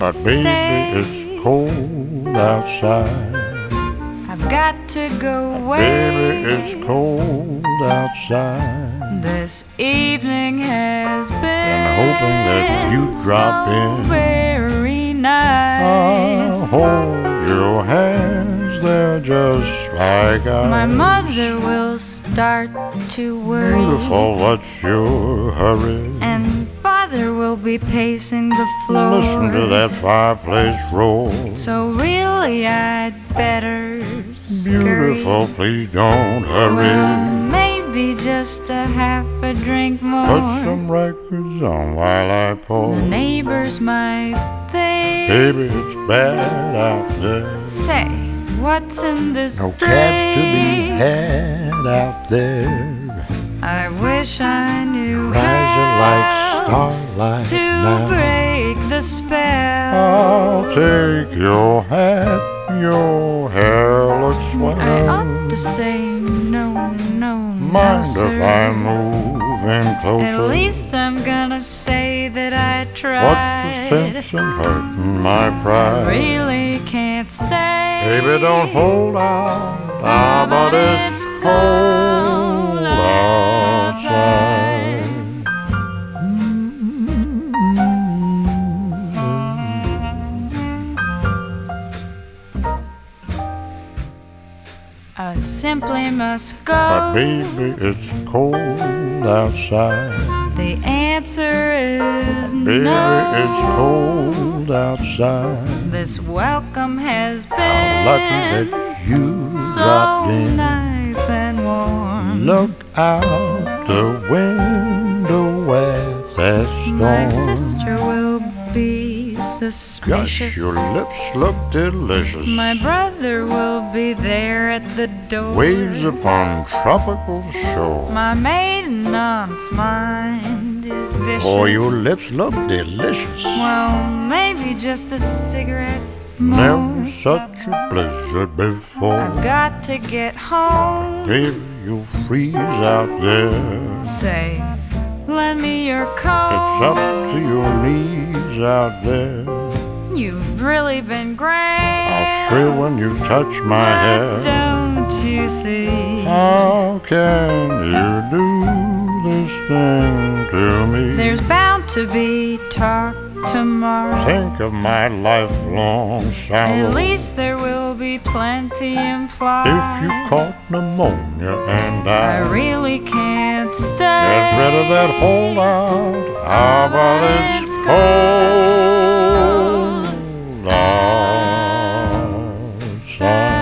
but stay. baby, it's cold outside. I've got to go away. Baby, it's cold outside. This evening has been hoping that you'd drop so in. very I'll nice. hold your hands, they're just like ice. My mother will start to worry. Beautiful, what's your hurry? And father will be pacing the floor. Listen to that fireplace roar. So really I'd better scurry. Beautiful, please don't hurry. Well, maybe just a half a drink more. Put some records on while I pour. The neighbors might think, Baby, it's bad out there. say, what's in this No drink? cabs to be had out there. I wish I knew Rising like how starlight to now. break the spell. I'll take your hat, your hair looks swell. I ought to say no, no, Mind no, if sir. I move in closer? At least I'm gonna say that I tried. What's the sense in hurting my I pride? really can't stay. Baby, don't hold out. Ah, but it's cold outside. I simply must go. But baby, it's cold outside. The answer is Baby, no. it's cold outside. This welcome has been How lucky that you so dropped in. nice and warm. Look out the window at that storm. My sister will be Gosh, suspicious. your lips look delicious. My brother will be there at the door. Waves upon tropical shore. My maiden aunt's mind is vicious. Oh, your lips look delicious. Well, maybe just a cigarette more. Never such a blizzard before. I've got to get home. Baby, you'll freeze out there. Say, lend me your coat. It's up to your knees out there. You've really been great. I'll thrill when you touch my hair. Don't you see? How can you do this thing to me? There's bound to be talk tomorrow. Think of my lifelong sorrow. At least there will be plenty implied. If you caught pneumonia and I I really can't stay. get rid of that holdout, how about it's cold outside?